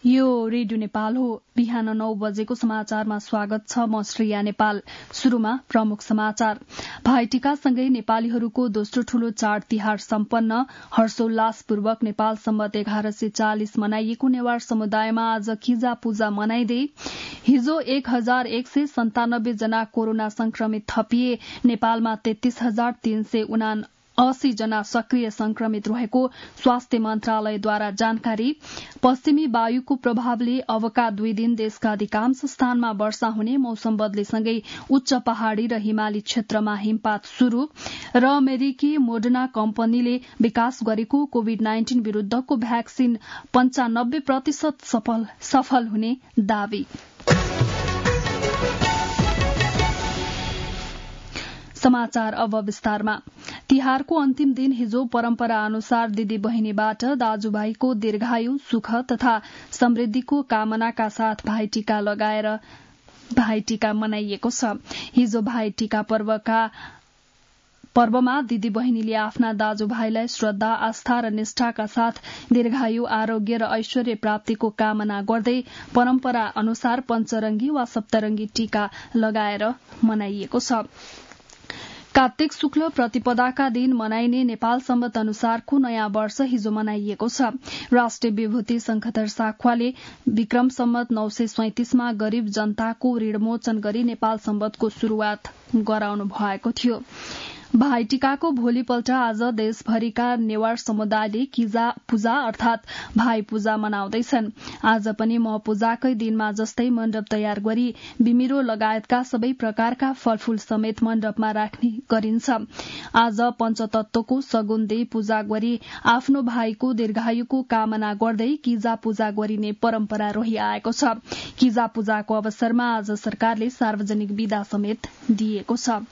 यो रेडियो नेपाल हो। बिहान 9 बजेको समाचारमा स्वागत छ। म श्रेया नेपाल। शुरूमा प्रमुख समाचार। भाइटिकासँगै नेपालीहरूको दोस्रो ठूलो चाड तिहार सम्पन्न। हर्षोल्लासपूर्वक नेपाल सम्वत 1140 मनाइएको नेवार समुदायमा आज किजा पूजा मनाइँदै हिजो 1197 जना कोरोना संक्रमित थपिए। नेपालमा 33,379 जना सक्रिय संक्रमित रहेको स्वास्थ्य मन्त्रालयद्वारा जानकारी। पश्चिमी वायुको प्रभावले अबका 2 दिन देशका अधिकांश स्थानमा वर्षा हुने, मौसम बदलीसँगै उच्च पहाड़ी र हिमाली क्षेत्रमा हिमपात शुरू। र अमेरिकी मोडर्ना कम्पनीले विकास गरेको कोविड-19 विरूद्धको भ्याक्सिन 95% सफल हुने दावी। समाचार अब विस्तारमा। तिहारको अन्तिम दिन हिजो परम्परा अनुसार दिदी बहिनीबाट दाजुभाइको दीर्घायु, सुख तथा समृद्धिको कामनाका साथ भाइटिका लगाएर भाइटिका मनाइएको छ। हिजो भाइटिका पर्वमा दिदी बहिनीले आफ्ना दाजुभाइलाई श्रद्धा, आस्था र निष्ठाका साथ दीर्घायु, आरोग्य र ऐश्वर्य प्राप्तिको कामना गर्दै परम्परा अनुसार पञ्चरंगी वा सप्तरंगी टीका लगाएर मनाइएको छ। कार्तिक शुक्ल प्रतिपदाका दिन मनाइने नेपाल सम्वत अनुसारको नयाँ वर्ष हिजो मनाइएको छ। राष्ट्रिय विभूति शंखधर साख्वाले विक्रम सम्वत 937 मा गरीब जनताको ऋणमोचन गरी नेपाल सम्वतको शुरूआत गराउनु भएको थियो। भाइटिकाको भोलिपल्ट आज देशभरिका नेवार समुदायले किजा पूजा अर्थात भाइ पूजा मनाउँदैछन्। आज पनि महपूजाकै दिनमा जस्तै मण्डप तयार गरी बिमिरो लगायतका सबै प्रकारका फलफूल समेत मण्डपमा राख्ने गरिन्छ। आज पञ्चतत्वको सगुन देई पूजा गरी आफ्नो भाइको दीर्घायुको कामना गर्दै किजा पूजा गरिने परम्परा रहिआएको छ। किजा पूजाको अवसरमा आज सरकारले सार्वजनिक बिदा समेत दिएको छ।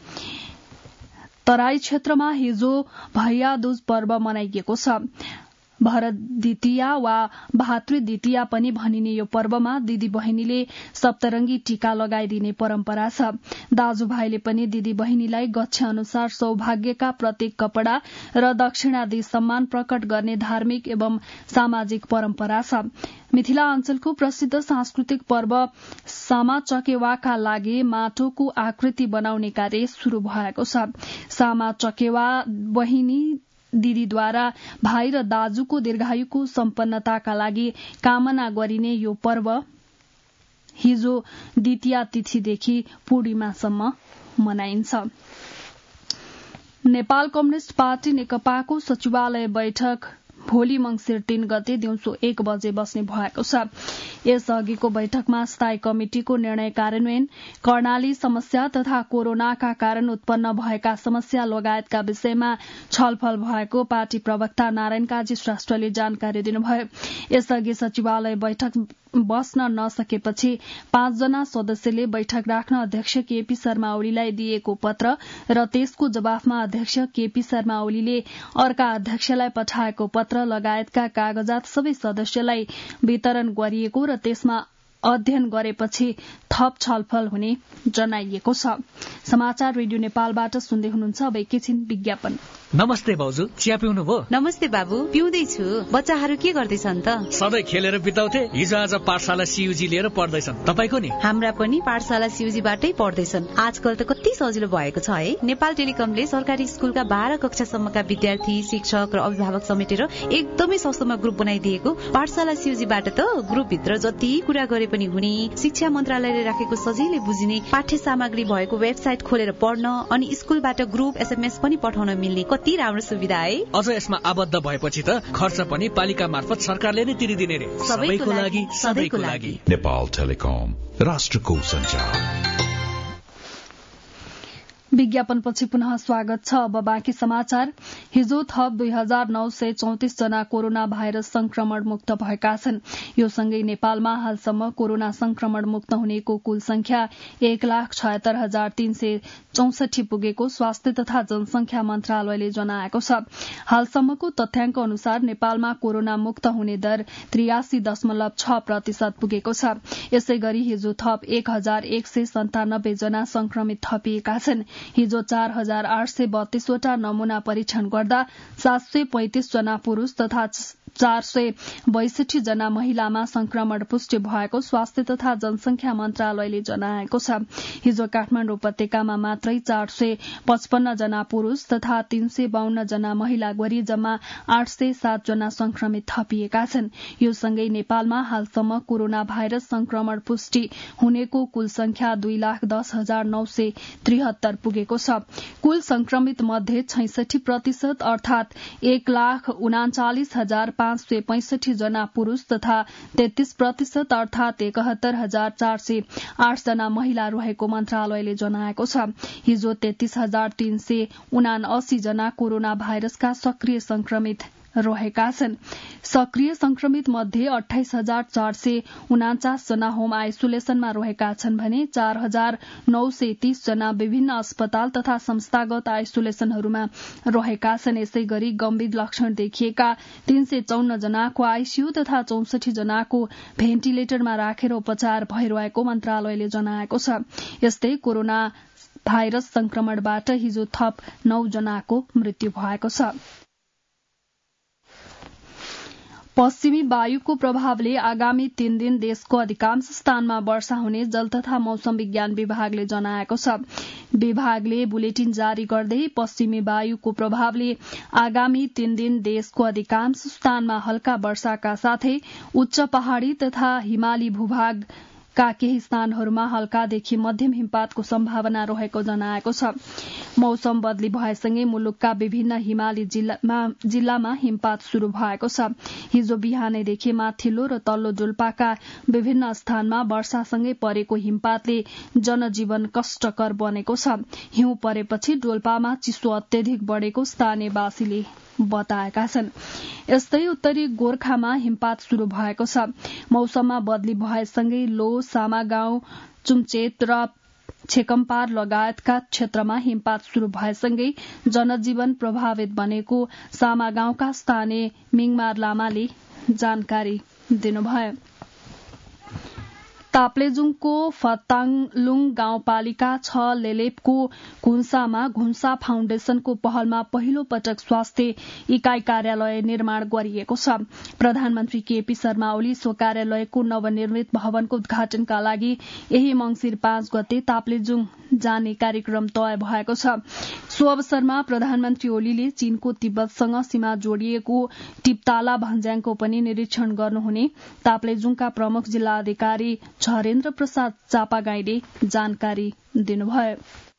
तराई क्षेत्रमा हिजो भैया दूज पर्व मनाइएको छ। भरत द्वितीया वा भातृ द्वितीया पनि भनिने यो पर्वमा दिदी बहिनीले सप्तरंगी टीका लगाइदिने परम्परा छ। दाजुभाइले पनि दिदी बहिनीलाई गच्छ अनुसार सौभाग्यका प्रतीक कपड़ा र दक्षिणा दिई सम्मान प्रकट गर्ने धार्मिक एवं सामाजिक परम्परा छ। मिथिला अञ्चलको प्रसिद्ध सांस्कृतिक पर्व सामा चकेवाका लागि माटोको आकृति बनाउने कार्य शुरू भएको छ। सामा चकेवा बहिनी दिदीद्वारा भाइ र दाजुको दीर्घायुको सम्पन्नताका लागि कामना गरिने यो पर्व हिजो द्वितीया तिथिदेखि पूर्णिमासम्म मनाइन्छ। नेपाल कम्युनिष्ट पार्टी नेकपाको सचिवालय बैठक भोलि मंसिर 3 गते दिउँसो 1 बजे बस्ने भएको छ। यसअघिको बैठकमा स्थायी कमिटिको निर्णय कार्यान्वयन, कर्णाली समस्या तथा कोरोनाका कारण उत्पन्न भएका समस्या लगायतका विषयमा छलफल भएको पार्टी प्रवक्ता नारायण काजी श्रेष्ठले जानकारी दिनुभयो। यसअघि सचिवालय बैठक बस्न नसकेपछि 5 जना सदस्यले बैठक राख्न अध्यक्ष केपी शर्मा ओलीलाई दिएको पत्र र त्यसको जवाफमा अध्यक्ष केपी शर्मा ओलीले अर्का अध्यक्षलाई पठाएको पत्र लगायतका कागजात सबै सदस्यलाई वितरण गरिएको र त्यसमा अध्ययन गरेपछि थप छलफल हुने जनाइएको छ। समाचार रेडियो नेपालबाट सुन्दै हुनुहुन्छ। अब एकैछिन विज्ञापन। नमस्ते भाउजू, चिया पिउनु भयो? नमस्ते बाबु, पिउँदैछु। बच्चाहरू के गर्दैछन् त? सधैँ खेलेर बिताउँथे, हिजो आज पाठशाला सीयूजी लिएर पढ्दैछन्। तपाईको नि? हाम्रा पनि पाठशाला सीयूजीबाटै पढ्दैछन्। आजकल त कति सजिलो भएको छ है। नेपाल टेलिकमले सरकारी स्कुलका 12 कक्षासम्मका विद्यार्थी, शिक्षक र अभिभावक समेटेर एकदमै सस्तोमा ग्रुप बनाइदिएको। पाठशाला सीयूजीबाट त ग्रुपभित्र जति कुरा गरे पनि हुने, शिक्षा मन्त्रालयले राखेको सजिलै बुझिने पाठ्य सामग्री भएको वेबसाइट खोलेर पढ्न अनि स्कुलबाट ग्रुप एसएमएस पनि पठाउन मिल्ने कति राम्रो सुविधा है। अझ यसमा आबद्ध भएपछि त खर्च पनि पालिका मार्फत सरकारले नै तिरिदिने रे। सबैको लागि, सधैँको लागि। नेपाल टेलिकम, राष्ट्रको सञ्चार। विज्ञापनपछि पुनः स्वागत छ। अब बाँकी समाचार। हिजो थप 2934 जना कोरोना भाइरस संक्रमण मुक्त भएका छन्। यो सँगै नेपालमा हालसम्म कोरोना संक्रमण मुक्त हुनेको कुल संख्या 1,76,364 पुगेको स्वास्थ्य तथा जनसंख्या मन्त्रालयले जनाएको छ। हालसम्मको तथ्याङ्क अनुसार नेपालमा कोरोना मुक्त हुने दर 83.6% पुगेको छ। यसै गरी हिजो थप 1,197 जना संक्रमित थपिएका छन्। हिजो 4832 वटा नमूना परीक्षण गर्दा 735 जना पुरूष तथा 462 जना महिलामा संक्रमण पुष्टि भएको स्वास्थ्य तथा जनसंख्या मन्त्रालयले जनाएको छ। हिजो काठमाडौँ उपत्यकामा मात्रै 455 जना पुरूष तथा 352 जना महिला गरी जम्मा 807 जना संक्रमित थपिएका छन्। यो सँगै नेपालमा हालसम्म कोरोना भाइरस संक्रमण पुष्टि हुनेको कुल संख्या 2,10,973 पुगेको छ। कुल संक्रमित मध्ये 66% अर्थात 1,39,565 जना पुरूष तथा 33% अर्थात 71,408 जना महिला रहेको मन्त्रालयले जनाएको छ। हिजो 33,379 जना कोरोना भाइरसका सक्रिय संक्रमित रहेका छन्। सक्रिय संक्रमित मध्ये 28,449 जना होम आइसोलेसनमा रहेका छन् भने 4,930 जना विभिन्न अस्पताल तथा संस्थागत आइसोलेसनहरूमा रहेका छन्। यसै गरी गम्भीर लक्षण देखिएका 354 जनाको आईसीयू तथा 64 जनाको भेन्टिलेटरमा राखेर उपचार भइरहेको मन्त्रालयले जनाएको छ। यस्तै कोरोना भाइरस संक्रमणबाट हिजो थप 9 जनाको मृत्यु भएको छ। पश्चिमी वायुको प्रभावले आगामी 3 दिन देशको अधिकांश स्थानमा वर्षा हुने जल तथा मौसम विज्ञान विभागले जनाएको छ। विभागले बुलेटिन जारी गर्दै पश्चिमी वायुको प्रभावले आगामी 3 दिन देशको अधिकांश स्थानमा हल्का वर्षाका साथै उच्च पहाड़ी तथा हिमाली भूभाग का केही स्थानहरूमा हल्कादेखि मध्यम हिमपातको सम्भावना रहेको जनाएको छ। मौसम बदली भएसँगै मुलुकका विभिन्न हिमाली जिल्लामा हिमपात शुरू भएको छ। हिजो बिहानैदेखि माथिल्लो र तल्लो डोल्पाका विभिन्न स्थानमा वर्षासँगै परेको हिमपातले जनजीवन कष्टकर बनेको छ। हिउँ परेपछि डोल्पामा चिसो अत्यधिक बढ़ेको स्थानीयवासीले बताएका छन्। यस्तै उत्तरी गोर्खामा हिमपात शुरू भएको छ। मौसममा बदली भएसँगै लो सामागाउँ चुम्चेत र छेकम्पार लगायतका क्षेत्रमा हिमपात शुरू भएसँगै जनजीवन प्रभावित बनेको सामागाउँका स्थानीय मिङमार लामाले जानकारी दिनुभयो। ताप्लेजुङको फताङलुङ गाउँपालिका 6 लेलेपको घुन्सामा घुन्सा फाउन्डेशनको पहलमा पहिलो पटक स्वास्थ्य इकाई कार्यालय निर्माण गरिएको छ। प्रधानमन्त्री केपी शर्मा ओली सो कार्यालयको नवनिर्मित भवनको उद्घाटनका लागि यही मंसिर 5 गते ताप्लेजुङ जाने कार्यक्रम तय भएको छ। सो अवसरमा प्रधानमन्त्री ओलीले चीनको तिब्बतसँग सीमा जोडिएको टिप्ताला भन्ज्याङको पनि निरीक्षण गर्नुहुने ताप्लेजुङका प्रमुख जिल्ला अधिकारी झरेन्द्र प्रसाद चापागाईले जानकारी दिनुभयो।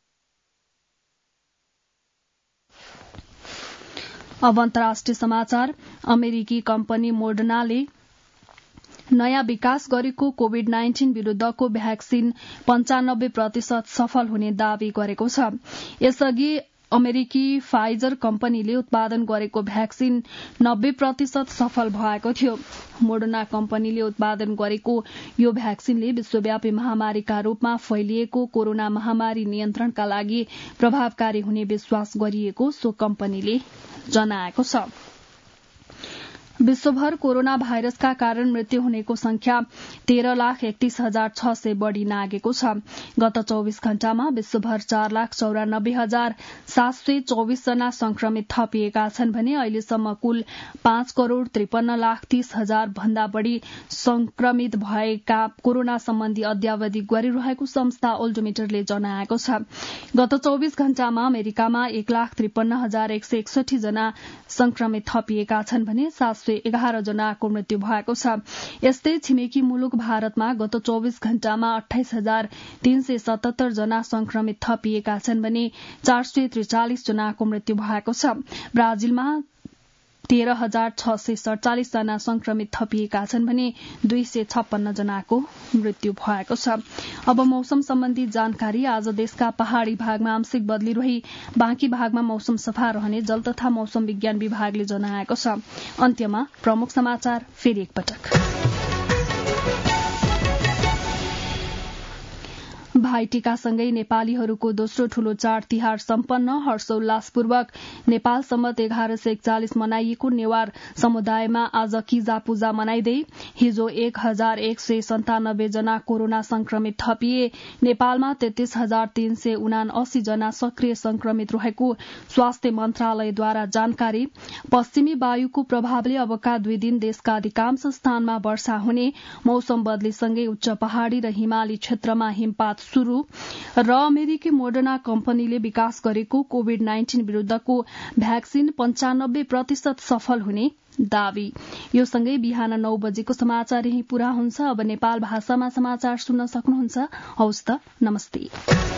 अब अन्तर्राष्ट्रिय समाचार। अमेरिकी कम्पनी मोडर्नाले नयाँ विकास गरेको कोविड-19 विरूद्धको भ्याक्सिन 95% सफल हुने दावी गरेको छ। यसअघि अमेरिकी फाइजर कम्पनीले उत्पादन गरेको भ्याक्सिन 90% सफल भएको थियो। मोडर्ना कम्पनीले उत्पादन गरेको यो भ्याक्सिनले विश्वव्यापी महामारीका रूपमा फैलिएको कोरोना महामारी नियन्त्रणका लागि प्रभावकारी हुने विश्वास गरिएको सो कम्पनीले जनाएको छ। विश्वभर कोरोना भाइरसका कारण मृत्यु हुनेको संख्या 13,31,600 बढ़ी नागेको छ। गत 24 घण्टामा विश्वभर 4,94,724 जना संक्रमित थपिएका छन् भने अहिलेसम्म कुल 5,53,30,000 भन्दा बढ़ी संक्रमित भएका कोरोना सम्बन्धी अद्यावधि गरिरहेको संस्था ओल्डोमिटरले जनाएको छ। गत 24 घण्टामा अमेरिकामा 1,53,161 जना संक्रमित थपिएका छन् भने 711 जनाको मृत्यु भएको छ। यस्तै छिमेकी मुलुक भारतमा गत 24 घण्टामा 28,377 जना संक्रमित थपिएका छन् भने 443 जनाको मृत्यु भएको छ। ब्राजिलमा 13,647 जना संक्रमित थपिएका छन् भने 256 जनाको मृत्यु भएको छ। अब मौसम सम्बन्धी जानकारी। आज देशका पहाड़ी भागमा आंशिक बदली रही बाँकी भागमा मौसम सफा रहने जल तथा मौसम विज्ञान विभागले जनाएको छ। अन्त्यमा प्रमुख समाचार फेरि एकपटक। भाइटिकासँगै नेपालीहरूको दोस्रो ठूलो चाड तिहार सम्पन्न। हर्षोल्लासपूर्वक नेपाल सम्मत 1141 मनाइएको नेवार समुदायमा आज किजा पूजा मनाइँदै हिजो 1197 जना कोरोना संक्रमित थपिए। नेपालमा 33,379 जना सक्रिय संक्रमित रहेको स्वास्थ्य मन्त्रालयद्वारा जानकारी। पश्चिमी वायुको प्रभावले अबका 2 दिन देशका अधिकांश स्थानमा वर्षा हुने, मौसम बदलीसँगै उच्च पहाड़ी र हिमाली क्षेत्रमा हिमपात शुरू र अमेरिकी मोडर्ना कम्पनीले विकास गरेको कोविड-19 विरूद्धको भ्याक्सिन 95% सफल हुने दावी। यो सँगै बिहान 9 बजेको समाचार यही पूरा हुन्छ। अब नेपाल भाषामा समाचार सुन्न सक्नुहुन्छ। हवस् त, नमस्ते।